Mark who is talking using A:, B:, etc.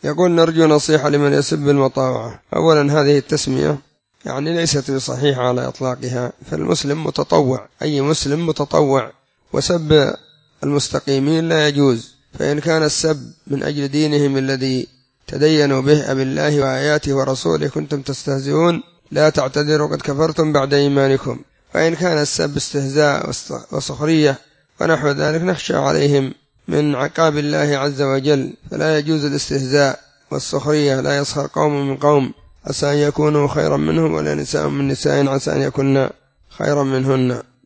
A: يقول نرجو نصيحة لمن يسب المطاوعة. أولا هذه التسمية يعني ليست بصحيحة على إطلاقها، فالمسلم متطوع، أي مسلم متطوع، وسب المستقيمين لا يجوز. فإن كان السب من أجل دينهم الذي تدينوا به بالله وآياته ورسوله كنتم تستهزئون لا تعتذروا قد كفرتم بعد إيمانكم. وإن كان السب استهزاء وسخرية ونحو ذلك نخشى عليهم من عقاب الله عز وجل، فلا يجوز الاستهزاء والسخرية. لا يسخر قوم من قوم عسى أن يكونوا خيرا منهم ولا نساء من نساء عسى أن يكون خيرا منهن.